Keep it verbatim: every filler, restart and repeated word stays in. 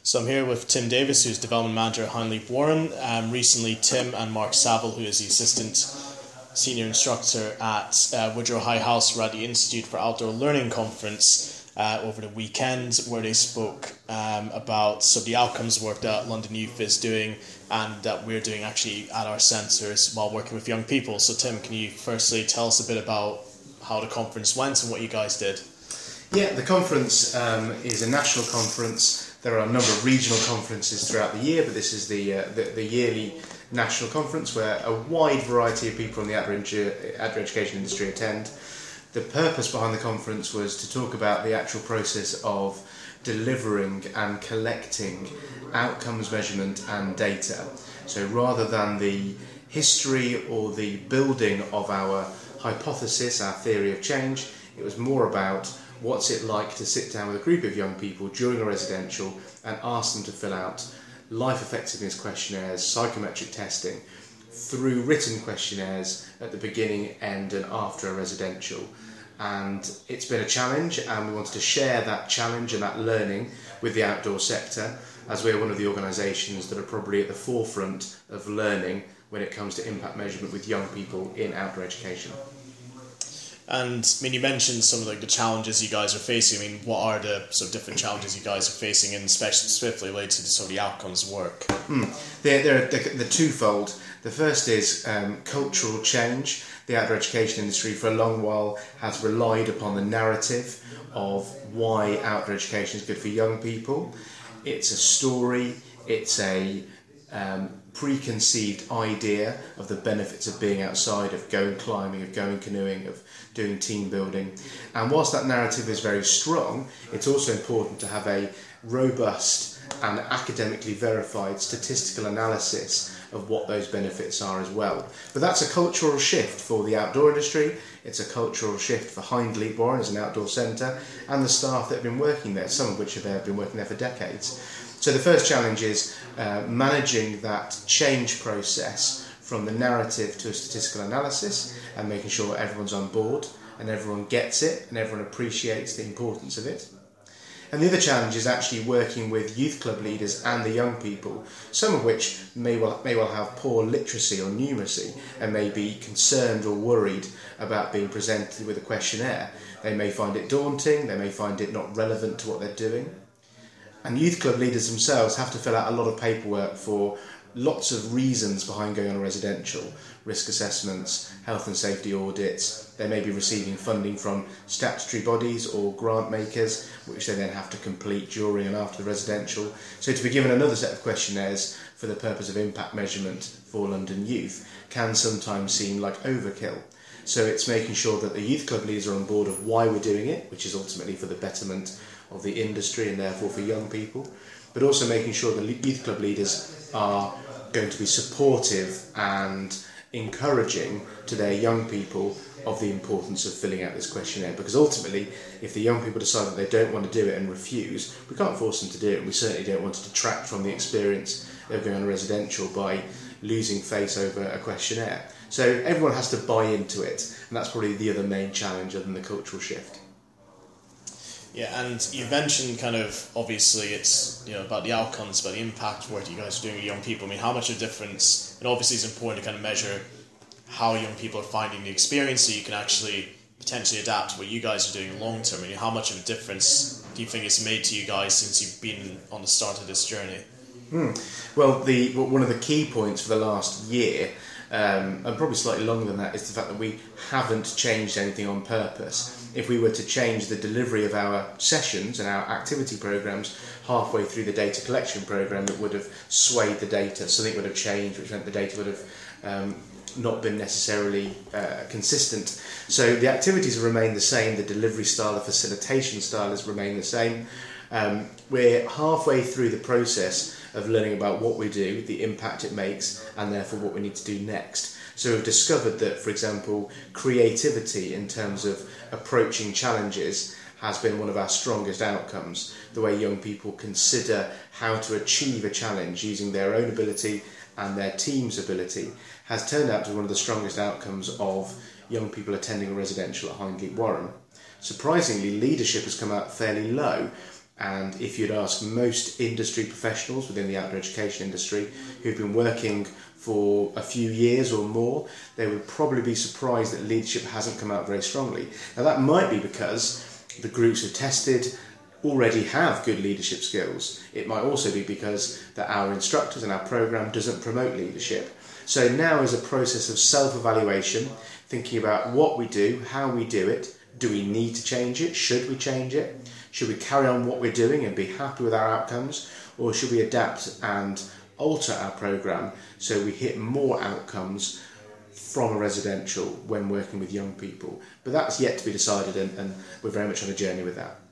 So I'm here with Tim Davis, who's Development Manager at Hindleap Warren. Um, recently, Tim and Mark Saville, who is the Assistant Senior Instructor at uh, Woodrow High House, were at the Institute for Outdoor Learning Conference uh, over the weekend, where they spoke um, about some of the outcomes work that London Youth is doing and that we're doing actually at our centres while working with young people. So Tim, can you firstly tell us a bit about how the conference went and what you guys did? Yeah, the conference um, is a national conference. There are a number of regional conferences throughout the year, but this is the, uh, the, the yearly national conference where a wide variety of people in the outdoor, outdoor education industry attend. The purpose behind the conference was to talk about the actual process of delivering and collecting outcomes measurement and data. So rather than the history or the building of our hypothesis, our theory of change, it was more about what's it like to sit down with a group of young people during a residential and ask them to fill out life effectiveness questionnaires, psychometric testing, through written questionnaires at the beginning, end and after a residential. And it's been a challenge, and we wanted to share that challenge and that learning with the outdoor sector, as we're one of the organisations that are probably at the forefront of learning when it comes to impact measurement with young people in outdoor education. And I mean, you mentioned some of like the challenges you guys are facing. I mean, what are the sort of different challenges you guys are facing, and especially specifically related to some of the outcomes work? Hmm. They're, they're, they're, they're twofold. The first is um, cultural change. The outdoor education industry for a long while has relied upon the narrative of why outdoor education is good for young people. It's a story, it's a um, preconceived idea of the benefits of being outside, of going climbing, of going canoeing, of doing team building. And whilst that narrative is very strong, it's also important to have a robust and academically verified statistical analysis of what those benefits are as well. But that's a cultural shift for the outdoor industry, it's a cultural shift for Hindleap Warren as an outdoor centre, and the staff that have been working there, some of which have been working there for decades. So the first challenge is uh, managing that change process from the narrative to a statistical analysis and making sure everyone's on board and everyone gets it and everyone appreciates the importance of it. And the other challenge is actually working with youth club leaders and the young people, some of which may well, may well have poor literacy or numeracy and may be concerned or worried about being presented with a questionnaire. They may find it daunting, they may find it not relevant to what they're doing. And youth club leaders themselves have to fill out a lot of paperwork for lots of reasons behind going on a residential, risk assessments, health and safety audits. They may be receiving funding from statutory bodies or grant makers, which they then have to complete during and after the residential. So to be given another set of questionnaires for the purpose of impact measurement for London Youth can sometimes seem like overkill. So it's making sure that the youth club leaders are on board of why we're doing it, which is ultimately for the betterment of the industry and therefore for young people, but also making sure the youth club leaders are going to be supportive and encouraging to their young people of the importance of filling out this questionnaire, because ultimately if the young people decide that they don't want to do it and refuse, we can't force them to do it, and we certainly don't want to detract from the experience of going on a residential by losing face over a questionnaire. So everyone has to buy into it, and that's probably the other main challenge other than the cultural shift. Yeah, and you mentioned kind of, obviously it's, you know, about the outcomes, about the impact work that you guys are doing with young people. I mean, how much of a difference, and obviously it's important to kind of measure how young people are finding the experience so you can actually potentially adapt what you guys are doing long term. I mean, how much of a difference do you think it's made to you guys since you've been on the start of this journey? Hmm. Well, the one of the key points for the last year, um, and probably slightly longer than that, is the fact that we haven't changed anything on purpose. If we were to change the delivery of our sessions and our activity programs halfway through the data collection program, it would have swayed the data. Something would have changed, which meant the data would have um, not been necessarily uh, consistent. So the activities have remained the same, the delivery style, the facilitation style has remained the same. Um, we're halfway through the process of learning about what we do, the impact it makes, and therefore what we need to do next. So we've discovered that, for example, creativity in terms of approaching challenges has been one of our strongest outcomes. The way young people consider how to achieve a challenge using their own ability and their team's ability has turned out to be one of the strongest outcomes of young people attending a residential at Hindleap Warren. Surprisingly, leadership has come out fairly low, And if you'd ask most industry professionals within the outdoor education industry who've been working for a few years or more, they would probably be surprised that leadership hasn't come out very strongly. Now that might be because the groups who've tested already have good leadership skills. It might also be because that our instructors and our programme doesn't promote leadership. So now is a process of self-evaluation, thinking about what we do, how we do it. Do we need to change it? Should we change it? Should we carry on what we're doing and be happy with our outcomes? Or should we adapt and alter our programme so we hit more outcomes from a residential when working with young people? But that's yet to be decided, and, and we're very much on a journey with that.